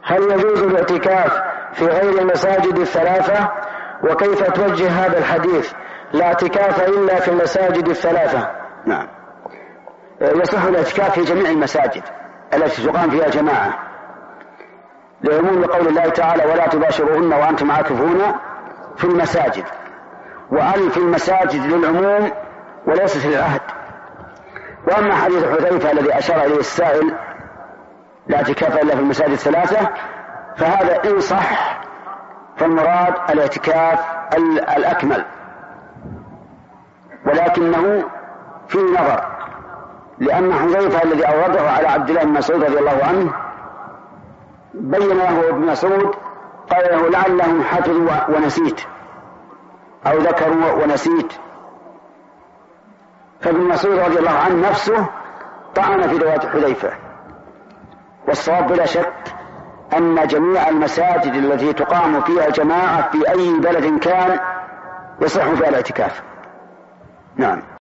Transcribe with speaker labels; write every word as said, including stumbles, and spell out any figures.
Speaker 1: هل يجوز الاعتكاف في غير المساجد الثلاثة؟ وكيف توجه هذا الحديث لا اعتكاف إلا في المساجد الثلاثة؟
Speaker 2: نعم، يصح الاعتكاف في جميع المساجد التي تقام فيها جماعة، لعموم قول الله تعالى ولا تباشروهن وأنتم عاكفون في المساجد، وأن في المساجد للعموم وليست للعهد. وأما حديث حذيفة الذي أشار إليه السائل لا اعتكاف إلا في المساجد الثلاثة، فهذا إن صح فالمراد الاعتكاف الأكمل، ولكنه فيه نظر، لأن حذيفة الذي أورده على عبد الله بن مسعود رضي الله عنه بين له ابن مسعود قال له لعلهم حفظوا ونسيت أو ذكروا ونسيت، فابن مسعود رضي الله عنه نفسه طعن في رواية حذيفة. والصواب بلا شك أن جميع المساجد التي تقام فيها جماعة في أي بلد كان يصح فيها الاعتكاف. نعم.